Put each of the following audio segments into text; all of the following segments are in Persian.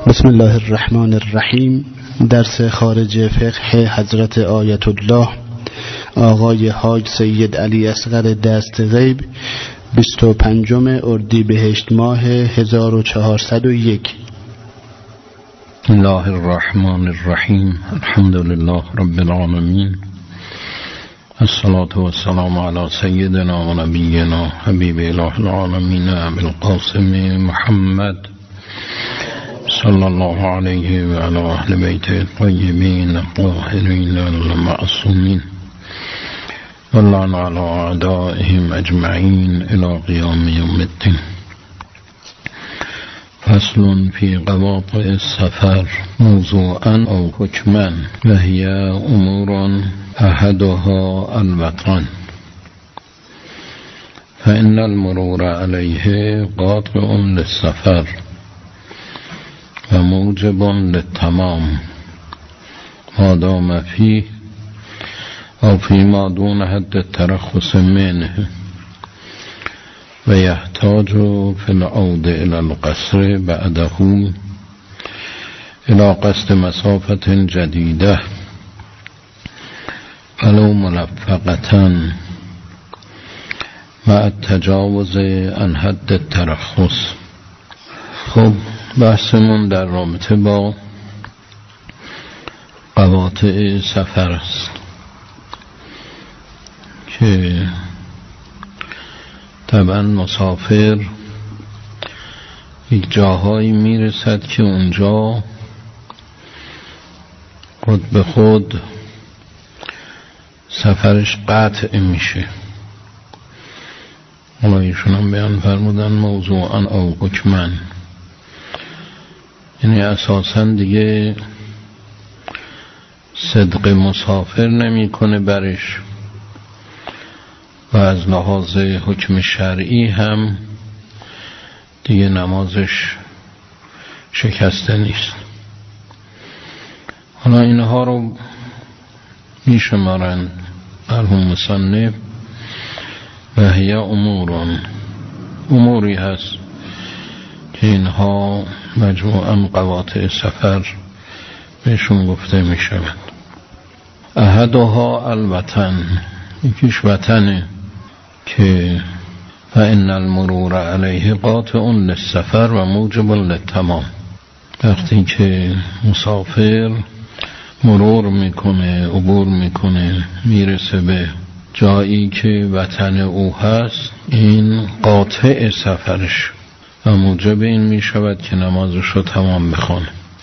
بسم الله الرحمن الرحیم. درس خارج فقه حضرت آیت الله آقای حاج سید علی اصغر دست غیب 25 اردیبهشت ماه 1401. بسم الله الرحمن الرحیم. الحمد لله رب العالمین. الصلاة والسلام علی سیدنا و نبینا حبیب اله العالمین ابی القاسم محمد صلی الله علیه و علی اهل بیت الطیبین الطاهرین المعصومین واللعن علی اعدائهم اجمعین الی قیام یوم الدین. فصل فی قواطع السفر موضوعا او حکما و هی امور احدها الوطن فإن المرور علیه قاطع للسفر و موجب للتمام ما دام فيه او فيما دون حد الترخص منه و يحتاج في العود الى القصر بعده الى قصد مسافة جديدة ولو ملفقة مع التجاوز عن حد الترخص. خب بحثمون در رابطه با قواطع سفر است که طبعا مسافر یک جاهایی میرسد که اونجا خود به خود سفرش قطع میشه. حالا ایشون هم بیان فرمودن موضوعا او حکما، یعنی اساساً دیگه صدق مسافر نمی کنه برش و از لحاظ حکم شرعی هم دیگه نمازش شکسته نیست. حالا اینها رو می شمارند مرحوم مصنف و هی اموری هست که اینها مجموعاً قواطع سفر بهشون گفته می شود. احدها الوطن، یکیش وطنه که فإن المرور علیه قاطع للسفر و موجب للتمام. وقتی که مسافر مرور میکنه، عبور میکنه، میرسه به جایی که وطن او هست، این قاطع سفرش و موجب این می شود که نمازش رو تمام بخونه.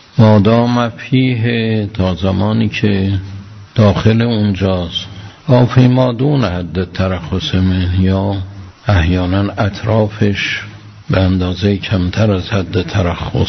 مادام فیه، تا زمانی که داخل اونجاست. او فیما دون حد ترخص من، یا احیانا اطرافش به اندازه کمتر از حد ترخص،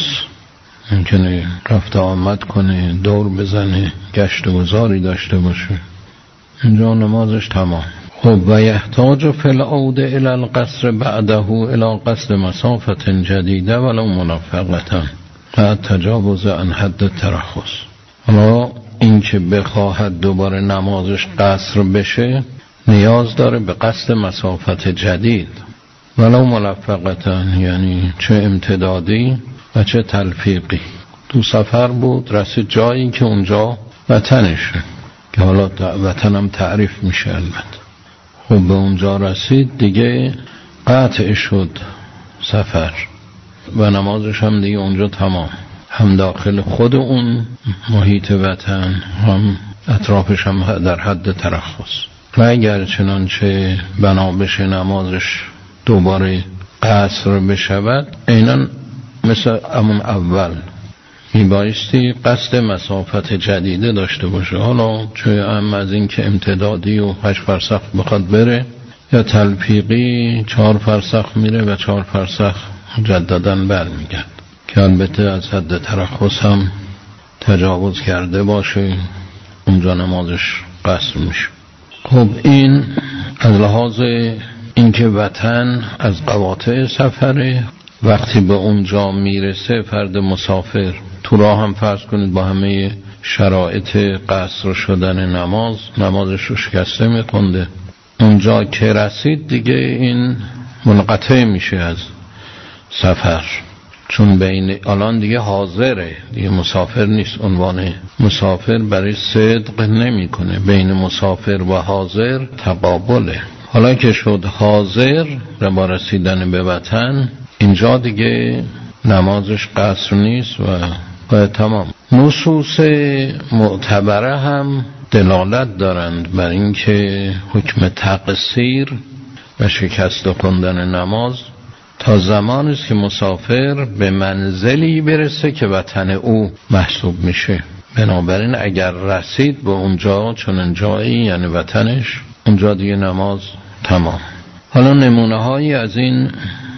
ممکنه رفت آمد کنه، دور بزنه، گشت و گذاری داشته باشه، اینجا نمازش تمام. خب و یحتاج فی العود الى القصر بعده الى قصد مسافة جدیده ولو منفقة و تجاوز عن حد الترخص. حالا این که بخواهد دوباره نمازش قصر بشه نیاز داره به قصد مسافت جدید ولو منفقة، یعنی چه امتدادی و چه تلفیقی. تو سفر بود، رسید جایی که اونجا وطنشه که حالا وطنم تعریف میشه البته. خب به اونجا رسید، دیگه قطع شد سفر و نمازش هم دیگه اونجا تمام، هم داخل خود اون محیط وطن هم اطرافش هم در حد ترخص. و اگر چنانچه بنا بشه نمازش دوباره قصر بشود، عیناً مثل همون اول میبایستی قصد مسافت جدیده داشته باشه. حالا چه هم از این که امتدادی و 8 فرسخ بخواد بره، یا تلفیقی 4 فرسخ میره و 4 فرسخ مجددن برمیگرد که البته از حد ترخص هم تجاوز کرده باشه، اونجا نمازش قصر میشه. خب این از لحاظ اینکه وطن از قواطع سفره. وقتی به اونجا میرسه فرد مسافر تو راه هم فرض کنید با همه شرایط قصر شدن نمازش رو شکسته میکنده. اونجا که رسید دیگه این منقطع میشه از سفر چون بین الان دیگه حاضره، دیگه مسافر نیست، عنوان مسافر برای صدق نمیکنه. بین مسافر و حاضر تقابله. حالا که شد حاضر با رسیدن به وطن، اینجا دیگه نمازش قصر نیست و تمام. نصوص معتبره هم دلالت دارند بر اینکه حکم تقصیر و شکست خوندن نماز تا زمانی است که مسافر به منزلی برسه که وطن او محسوب میشه. بنابراین اگر رسید به اونجا، چون جایی یعنی وطنش، اونجا دیگه نماز تمام. حالا نمونه هایی از این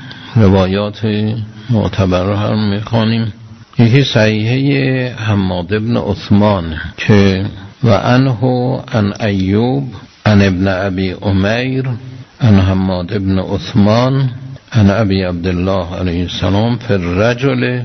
روایات معتبر هم میخوانیم. یکی صحیحه حماد بن عثمان که و عنه عن ایوب عن ابن ابی امیر عن حماد بن عثمان عن ابی عبدالله علیه السلام فی الرجل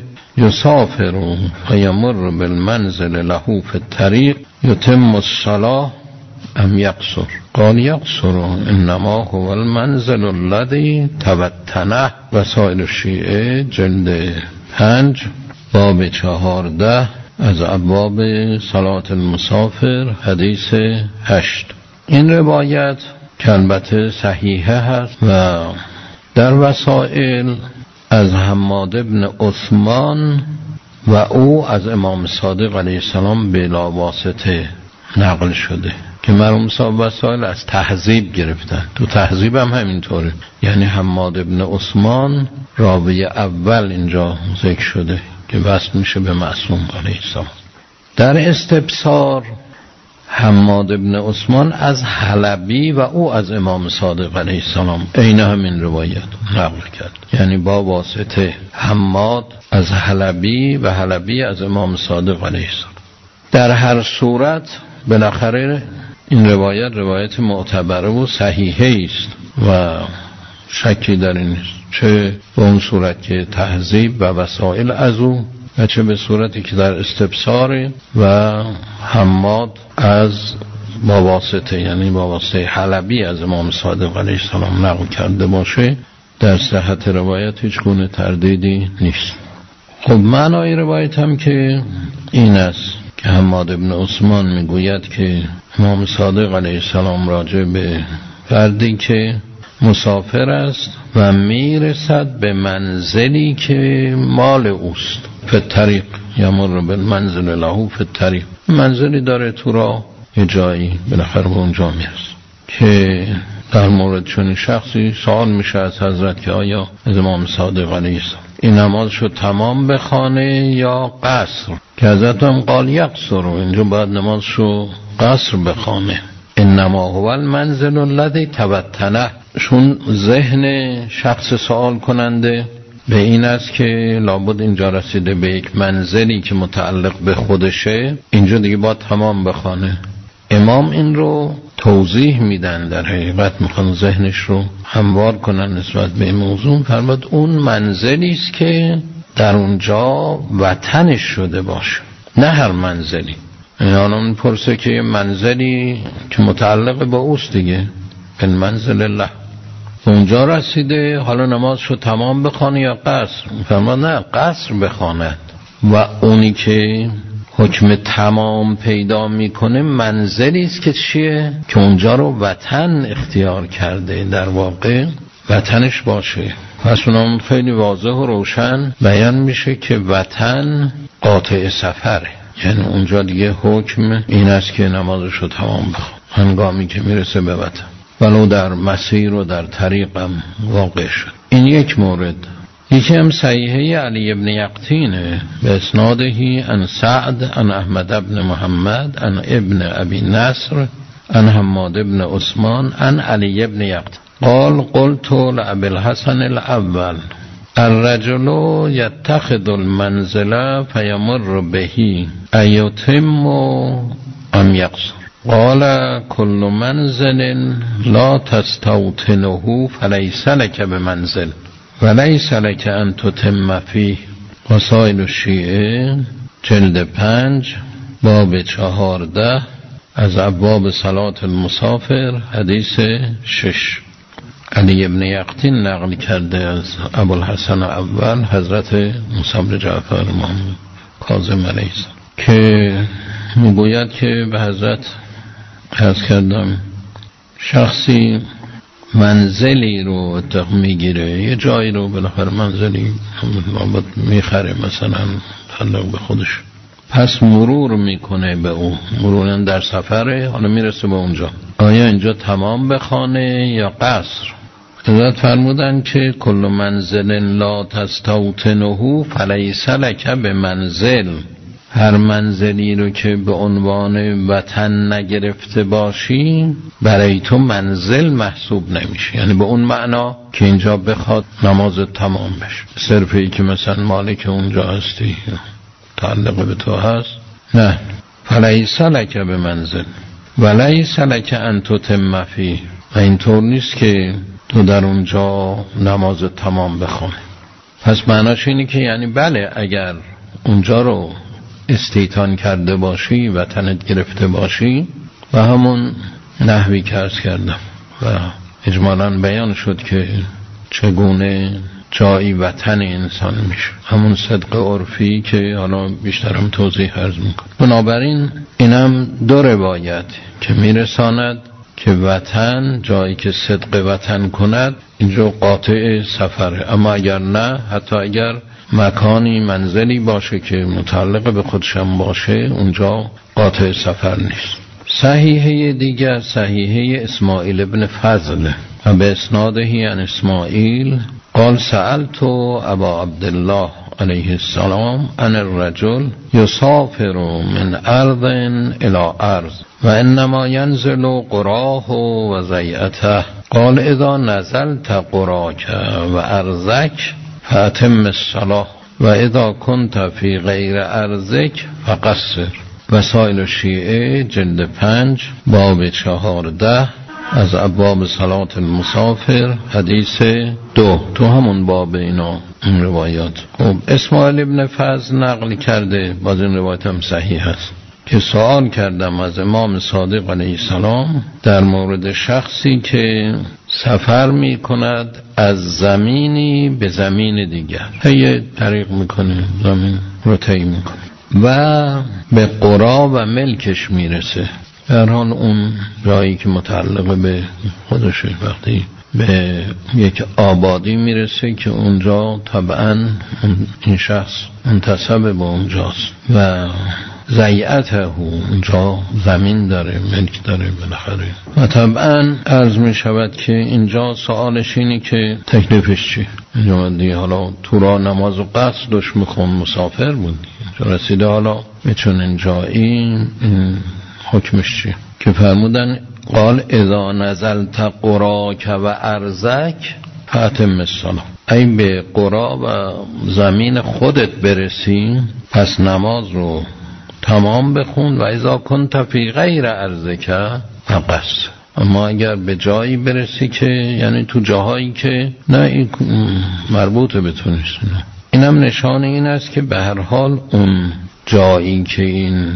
یسافر فیمر بالمنزل له فی الطریق یتم الصلاة ام یقصر قال یقصر انما هو المنزل الذي توطنه. وسائل الشیعه جلد 5 باب 14 از ابواب صلاة المسافر حدیث 8. این روایت که البته صحیحه هست و در وسائل از حماد بن عثمان و او از امام صادق علیه السلام بلا واسطه نقل شده که مرحوم صاحب وسائل از تهذیب گرفتن. تو تهذیب هم همینطوره، یعنی حماد بن عثمان راوی اول اینجا ذکر شده که وصل میشه به معصوم علیه السلام. در استبصار حماد بن عثمان از حلبی و او از امام صادق علیه السلام عین همین روایت نقل کرد، یعنی با واسطه حماد از حلبی و حلبی از امام صادق علیه السلام. در هر صورت بالاخره این روایت معتبره و صحیحه است و شکی در این نیست، چه به اون صورت که تهذیب و وسائل از او و چه به صورتی که در استبصار و حماد از با واسطه، یعنی با واسطه حلبی از امام صادق علیه السلام نقل کرده باشه. در صحت روایت هیچ گونه تردیدی نیست. خب معنای روایت هم که این است که حماد بن عثمان میگوید که امام صادق علیه السلام راجع به فردی که مسافر است و میرسد به منزلی که مال اوست، فی الطریق یمر بالمنزل له فی الطریق، منزلی داره تو راه، یه جایی بالاخره به اونجا میرسه. که در مورد چون شخصی سوال میشه از حضرت که آیا از امام صادق علیه السلام این نماز شو تمام بخانه یا قصر؟ که حضرت هم قال یقصر، اینجا باید نماز شو قصر بخانه. انما هو المنزل الذی توطنه. چون ذهن شخص سوال کننده به این است که لابد اینجا رسیده به یک منزلی که متعلق به خودشه، اینجا دیگه باید تمام بخانه. امام این رو توضیح میدن، در حقیقت میخوان ذهنش رو هموار کنن نسبت به این موضوع. فرمود اون منزلی است که در اونجا وطنش شده باشه، نه هر منزلی. یعنی پرسه که منزلی که متعلق به اوست دیگه، به منزل الله اونجا رسیده، حالا نماز شو تمام بخونه یا قصر؟ فرمود نه، قصر بخواند. و اونی که حکم تمام پیدا میکنه منزلی است که چیه؟ که اونجا رو وطن اختیار کرده، در واقع وطنش باشه. پس اونم خیلی واضح و روشن بیان میشه که وطن قاطع سفره، یعنی اونجا دیگه حکم این است که نمازش رو تمام بخونه هنگامی که میرسه به وطن، ولو در مسیر و در طریقم واقع شد. این یک مورد. یکی هم صحیحه علی ابن یقطینه به اسنادهی عن سعد عن احمد ابن محمد عن ابن ابی نصر عن حماد ابن عثمان عن علی ابن یقطین قال قلت لأبي الحسن الاول الرجل يتخذ المنزل فيمر به أيتم أم يقصر قال كل منزل لا تستوطنه فليس لك بمنزل وليس لك أن تتم فيه. وسائل الشیعه جلد 5 باب 14 از ابواب صلاة المسافر حدیث 6. علی ابن یقطین نقل کرده از ابوالحسن اول حضرت موسی بن جعفر امام کاظم علیه السلام که میگوید که به حضرت عرض کردم شخصی منزلی رو اتفاق میگیره، یه جایی رو بالاخره منزلی میخره مثلا تعلق به خودش، پس مرور میکنه به او، مرور در سفره، حالا میرسه به اونجا، آیا اینجا تمام بخوانه یا قصر؟ حضرت فرمودن که کل منزل لا تستوطنه فلیس لک به منزل، هر منزلی رو که به عنوان وطن نگرفته باشی برای تو منزل محسوب نمیشه، یعنی به اون معنا که اینجا بخواد نماز تمام بشه، صرفی که مثلا مالک اونجا هستی تعلق به تو هست، نه، فلیس لک به منزل ولیس لک ان تتم فیه، و اینطور نیست که تو در اونجا نماز تمام بخونه. پس معناش اینه که یعنی بله اگر اونجا رو استیطان کرده باشی، وطنت گرفته باشی، و همون نحوی که عرض کردم و اجمالاً بیان شد که چگونه جایی وطن انسان میشه، همون صدق عرفی که حالا بیشترم توضیح عرض میکنم. بنابراین اینم دو روایت که میرساند که وطن، جایی که صدق وطن کند اینجا قاطع سفره، اما اگر نه، حتی اگر مکانی منزلی باشه که متعلق به خودشم باشه اونجا قاطع سفر نیست. صحیحه دیگر صحیحه اسماعیل ابن فضل و به اسناده عن اسماعیل قال سألت ابا عبدالله علیه السلام عن الرجل یسافر من ارض الى ارض و انما ینزل قراه و زیعته، قال اذا نزلت قراک و ارزک فاتم الصلاة و اذا كنت فی غیر ارزک فقصر. وسائل الشیعه جلد 5 باب 14 از ابواب صلاة المسافر حدیث 2 تو همون باب اینا این روایات. خب اسماعیل ابن فضل نقل کرده، باز این روایت هم صحیح است، که سوال کردم از امام صادق علیه السلام در مورد شخصی که سفر می کند از زمینی به زمین دیگر، هی طریق میکنه، زمین رو طی میکنه و به قرا و ملکش میرسه، در حال اون جایی که متعلق به خودشه، وقتی به یک آبادی میرسه که اونجا طبعا این شخص منتسب به اونجاست و زیعته، اونجا زمین داره، ملک داره بالاخره، و طبعا عرض می شود که اینجا سوالش اینی که تکلیفش چی؟ اینجا دیگه حالا تو را نماز و قصد داشت میخون، مسافر بود، اینجا رسیده، حالا میچون اینجا این حکمش چی؟ که فرمودن قال اذا نزلت قراک و ارزک فاتم الصلاة، ای به قرا و زمین خودت برسی پس نماز رو تمام بخون، و اذا کنت فی غیر ارزک فقصر، اما اگر به جایی برسی که یعنی تو جاهایی که نه این مربوطه به تو نیست، اینم نشان این است که به هر حال اون جایی که این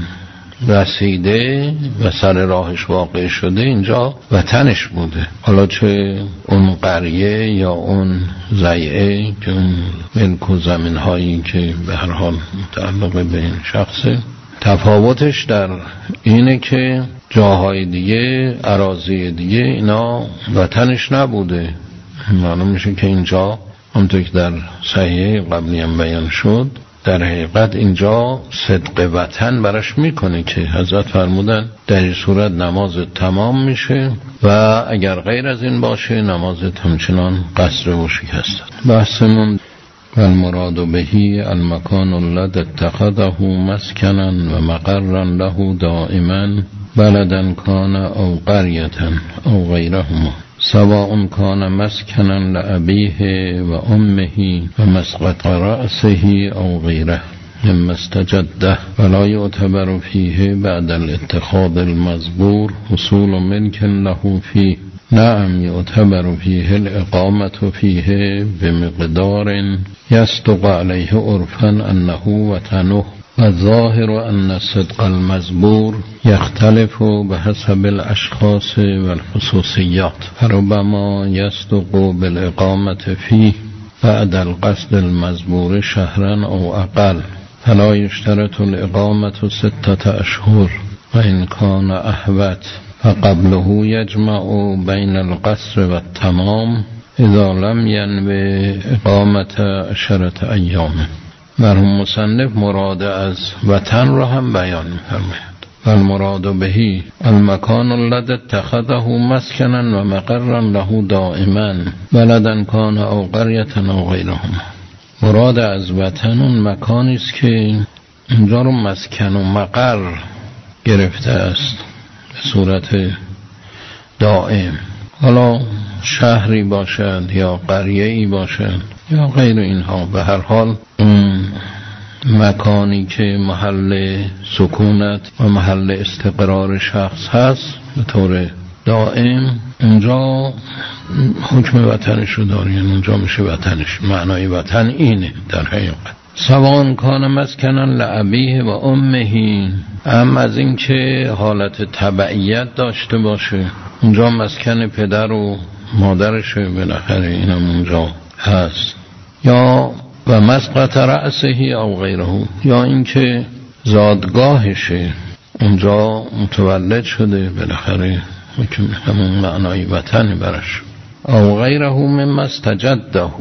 رسیده و سر راهش واقع شده اینجا وطنش بوده، حالا چه اون قریه یا اون زیعه که اون ملک و زمین هایی که به هر حال متعلق به این شخصه. تفاوتش در اینه که جاهای دیگه، اراضی دیگه اینا وطنش نبوده، معلوم میشه که اینجا همونطور که در صحیحه قبلی هم بیان شد در حقیقت اینجا صدق وطن براش میکنه که حضرت فرمودن در این صورت نمازت تمام میشه و اگر غیر از این باشه نمازت همچنان قصر و شکسته. بحثمون والمراد بهی المکان الذی اتخذه مسکنا و مقرا له دائما بلدا کان او قریة او غیرهما سواء کان مسکنا لأبیه و امه و مسقط رأسه او غیره مما استجده ولا يعتبر فيه بعد الاتخاذ المذكور حصول ملك له فيه. نعم يعتبر فيه الإقامة فيه بمقدار يصدق عليه عرفا أنه وطنه والظاهر أن الصدق المزبور يختلف بحسب الأشخاص والخصوصيات، فربما يصدق بالإقامة فيه بعد القصد المزبور شهرا أو أقل، فلا يشترط الإقامة 6 أشهر، وإن كان أحوط فقبله يجمع بين القصر والتمام اذا لم ينوي اقامت 10 ایام. مرحوم مصنف مراد از وطن را هم بیان می‌فرماید. والمراد بهی المکان الذی اتخذه مسکنا و مقرا له دائما بلدا کان او قریة او غیرهما. مراد از وطن اون مکانی است که اونجا رو مسکن و مقر گرفته است به صورت دائم، حالا شهری باشد یا قریه‌ای باشد یا غیر اینها، به هر حال اون مکانی که محل سکونت و محل استقرار شخص هست به طور دائم اونجا حکم وطنش رو داره، یعنی اونجا میشه وطنش. معنای وطن اینه در حقیقت. سواء کان مسکنا لأبیه و امه، اما از این که حالت تبعیت داشته باشه، اونجا مسکن پدر و مادرشه، بالاخره اینم اونجا هست، یا و مسقط رأسه او غیره، یا اینکه زادگاهشه اونجا متولد شده، بالاخره همون معنای وطن برش، او غیره مما استجده،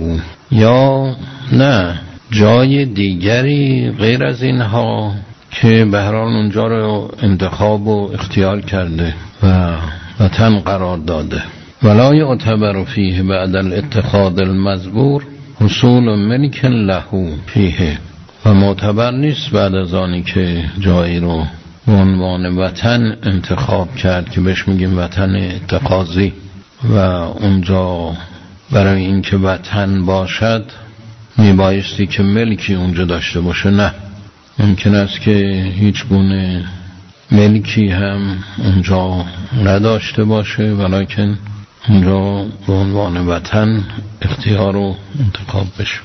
یا نه جای دیگری غیر از اینها که به هر حال اونجا رو انتخاب و اختیار کرده و وطن قرار داده. ولا یعتبر فیه بعد الاتخاذ المزبور حصول ملک له فیه، و معتبر نیست بعد از آنی که جایی رو به عنوان وطن انتخاب کرد که بهش میگیم وطن اتخاذی، و اونجا برای اینکه وطن باشد میبایستی که ملکی اونجا داشته باشه. نه، ممکن است که هیچ گونه ملکی هم اونجا نداشته باشه، ولیکن اونجا به عنوان وطن اختیار و انتخاب بشه.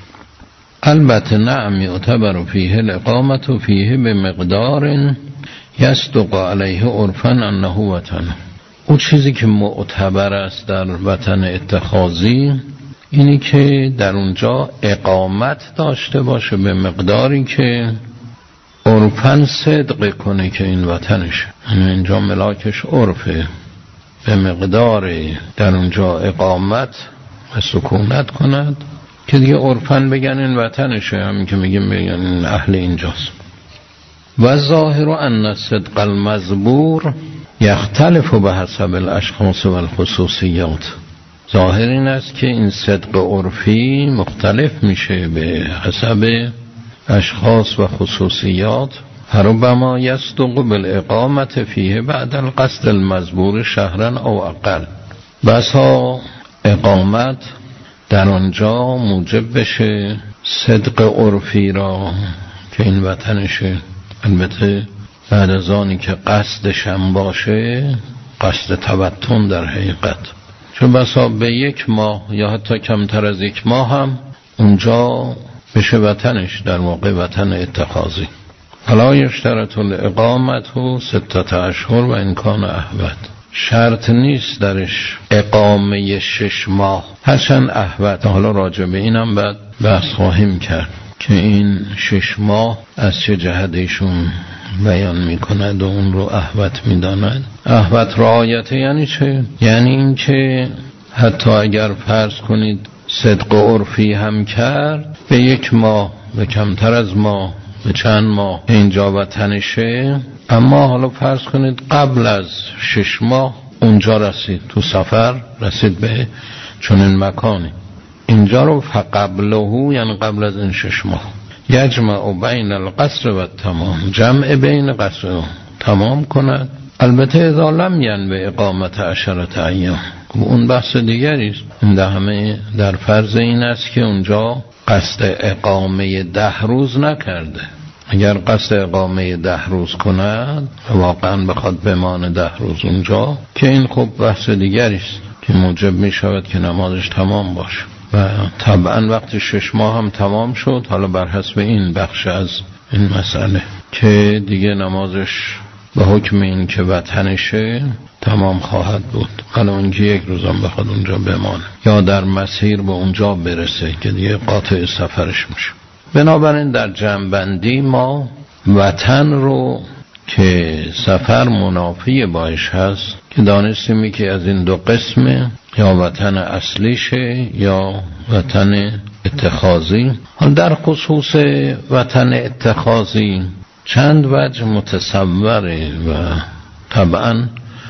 البته نعم یعتبر فیه الاقامت فیه بمقدار یصدق علیه عرفا انه وطن. اون چیزی که معتبر است در وطن اتخاذی اینی که در اونجا اقامت داشته باشه به مقداری که عرفاً صدق کنه که این وطنشه، اینجا ملاکش عرفه، به مقدار در اونجا اقامت و سکونت کند که دیگه عرفاً بگن این وطنشه، همین که میگیم بگن این اهل اینجاست. و ظاهر ان الصدق المزبور یختلف به حسب الاشخاص و الخصوصیات. ظاهر این است که این صدق عرفی مختلف میشه به حسب اشخاص و خصوصیات. فربما یصدق بالاقامت فیه بعد القصد المزبور شهرا او اقل، بسا اقامت در آنجا موجب بشه صدق عرفی را که این وطنشه، البته بعد از آنی که قصدش هم باشه قصد توطن در حقیقت، چون بسا به 1 ماه یا حتی کمتر از 1 ماه هم اونجا بشه وطنش، در واقع وطن اتخاذی. حالا یشترط الاقامت 6 اشهر و امکان احوط، شرط نیست درش اقامه 6 ماه، هرچند احوط. حالا راجع به اینم بعد بحث خواهیم کرد که این 6 ماه از چه جهتشون بیان میکند و اون رو احوط میداند. احوط رعایت یعنی چه؟ یعنی این که حتی اگر فرض کنید صدق عرفی هم کرد به 1 ماه، به کمتر از ماه، به چند ماه اینجا وطنشه، اما حالا فرض کنید قبل از 6 ماه اونجا رسید، تو سفر رسید به چنین مکانی، اینجا رو فقبله یعنی قبل از این 6 ماه یجمع بین القصر و تمام، جمع بین قصر و تمام کند. البته اذا لم ینوی اقامت 10 ایام، اون بحث دیگری است. این همه در فرض این است که اونجا قصد اقامه 10 روز نکرده. اگر قصد اقامه 10 روز کند واقعا بخواد بمانه 10 روز اونجا، که این خب بحث دیگری است که موجب می شود که نمازش تمام باشه. و طبعا وقتی 6 ماه هم تمام شد، حالا بر حسب این بخش از این مسئله که دیگه نمازش به حکم این که وطنشه تمام خواهد بود، حالا اینکه یک روزم بخواد اونجا بمانه یا در مسیر به اونجا برسه که دیگه قاطع سفرش میشه. بنابراین در جمع‌بندی ما وطن رو که سفر منافی باش هست که دانستیمی که از این دو قسمه، یا وطن اصلیشه یا وطن اتخاذی. حال در خصوص وطن اتخاذی چند وجه متصوره و طبعا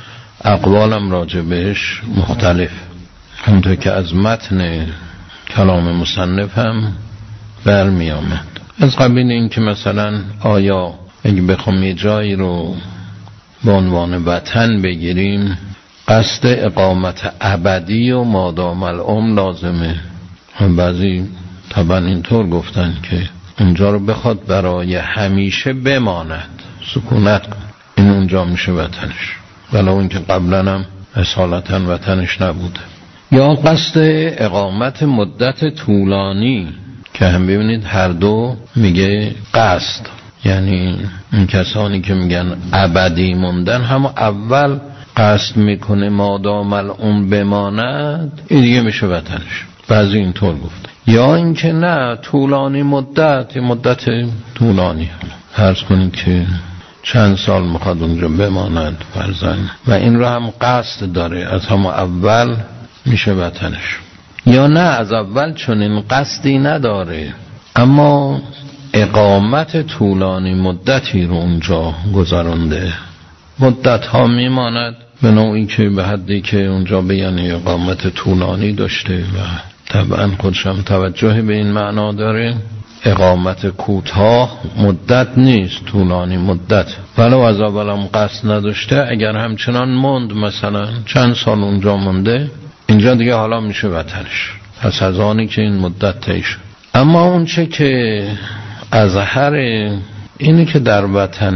اقوالم راجع بهش مختلف، همونطور که از متن کلام مصنف هم برمی آمد. از قبیل این که مثلا آیا اگه بخوام یه جایی رو به عنوان وطن بگیریم قصد اقامت ابدی و مادام العمر لازمه. بعضی طبعا اینطور گفتن که اونجا رو بخواد برای همیشه بماند، سکونت کن، این اونجا میشه وطنش، ولو اینکه قبلا هم اصالتا وطنش نبوده. یا قصد اقامت مدت طولانی که هم ببینید هر دو میگه قصد، یعنی این کسانی که میگن ابدی موندن هم اول قصد میکنه مادام العمر بماند، این دیگه میشه وطنش. بعضی اینطور گفته. یا اینکه نه طولانی مدت، مدت طولانی، فرض کنید که چند سال میخواد اونجا بماند فرضاً و این رو هم قصد داره، از هم اول میشه وطنش. یا نه از اول چون این قصدی نداره اما اقامت طولانی مدتی رو اونجا گذرانده، مدت ها میماند به نوعی که به حدی که اونجا بیانی اقامت طولانی داشته و طبعا خودشم توجه به این معنا داره. اقامت کوتاه مدت نیست، طولانی مدت، ولو از اولم قصد نداشته اگر همچنان موند، مثلا چند سال اونجا مونده، اینجا دیگه حالا میشه وطنش پس از آنی که این مدت طی شد. اما اون چه که اظهر اینه که در وطن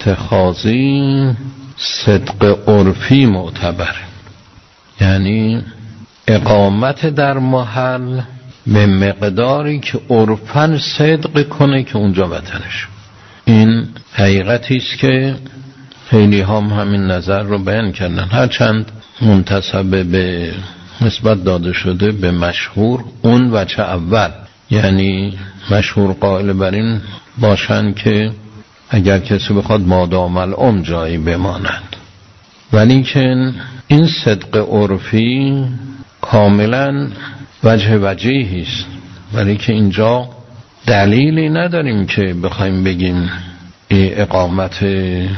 اتخاذی صدق عرفی معتبره، یعنی اقامت در محل به مقداری که عرفاً صدق کنه که اونجا وطنش. این حقیقتی است که خیلی هم همین نظر رو بیان کردن، هرچند منتسب به نسبت داده شده به مشهور اون وجه اول، یعنی مشهور قائل بر این باشن که اگر کسی بخواد مادام العمر جایی بماند، ولی که این صدق عرفی کاملا وجهی است، ولی که اینجا دلیلی نداریم که بخوایم بگیم اقامت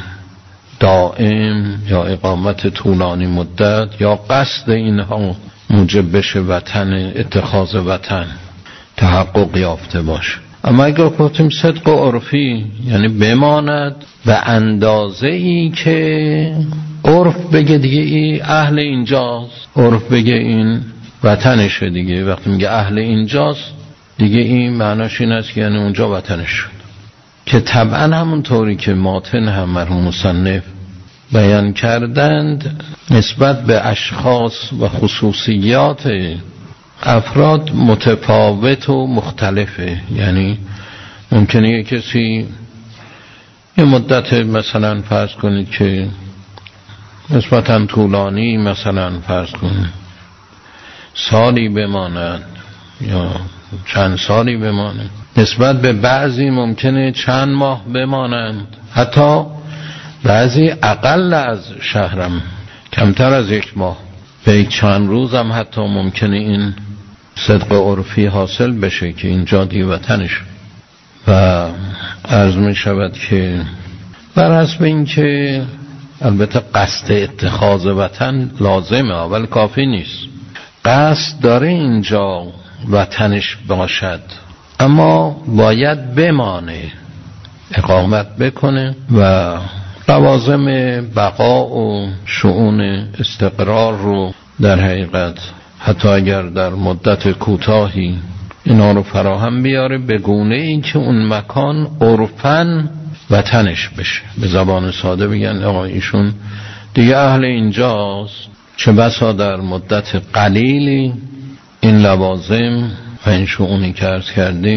دائم یا اقامت طولانی مدت یا قصد اینها موجب بشه وطن، اتخاذ وطن تحقق یافته باشه. اما اگر گفتیم صدق عرفی یعنی بماند به اندازه ای که عرف بگه دیگه این اهل اینجاست، عرف بگه این وطنشه دیگه. وقتی میگه اهل اینجاست دیگه این معناش این است که یعنی اونجا وطنش شد، که طبعا همون طوری که ماتن هم مرحوم مصنف بیان کردند نسبت به اشخاص و خصوصیات افراد متفاوت و مختلفه. یعنی ممکنه یه کسی یه مدت مثلا فرض کنید که نسبتا طولانی، مثلا فرض کنید سالی بماند یا چند سالی بماند، نسبت به بعضی ممکنه چند ماه بمانند، حتی بعضی اقل از شهرم کمتر از یک ماه، به چند روزم حتی ممکنه این صدق عرفی حاصل بشه که اینجا دیگه وطنش. و عرض می شود که بر حسب این که البته قصد اتخاذ وطن لازمه اول کافی نیست، قصد داره اینجا وطنش باشد اما باید بمانه، اقامت بکنه و لوازم بقا و شؤون استقرار رو در حقیقت حتی اگر در مدت کوتاهی اینا رو فراهم بیاره به گونه این که اون مکان عرفاً وطنش بشه. به زبان ساده بگن آقا ایشون دیگه اهل اینجاست، چه بسا در مدت قلیلی این لوازم و این شؤونی که عرض کردیم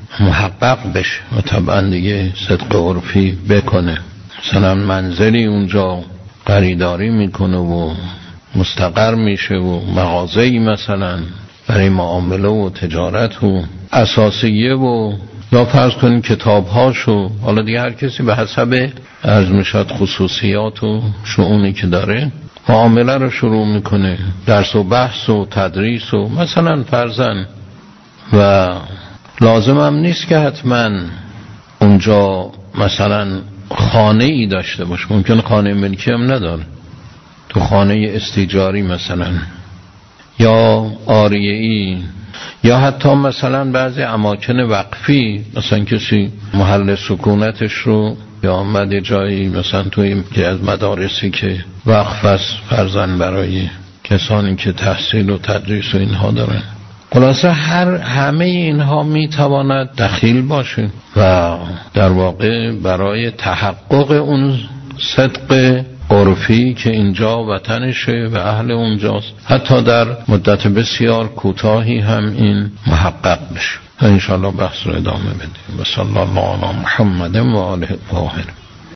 محقق بشه و طبعا دیگه صدق عرفی بکنه. مثلا منزلی اونجا خریداری میکنه و مستقر میشه و مغازه‌ای مثلا برای معامله و تجارت و اساسیه و یا فرض کنید کتاب‌هاشو، حالا دیگه هر کسی به حسب عرض میشد خصوصیات و شؤونی که داره معامله رو شروع میکنه، درس و بحث و تدریس و مثلا فرضاً، و لازم هم نیست که حتما اونجا مثلا خانه ای داشته باشه، ممکن خانه ملکی هم نداره، تو خانه استیجاری مثلا یا عاریه ای، یا حتی مثلا بعضی اماکن وقفی، مثلا کسی محل سکونتش رو یا آمده جایی مثلا توی که از مدارسی که وقف است فرزن برای کسانی که تحصیل و تدریس و اینها دارن. خلاصه همه اینها میتواند دخیل باشه و در واقع برای تحقق اون صدق عرفی که اینجا وطنشه و اهل اونجاست، حتی در مدت بسیار کوتاهی هم این محقق بشه. انشاءالله بحث رو ادامه بدیم. و صلی الله علی محمد و آله الطاهرین.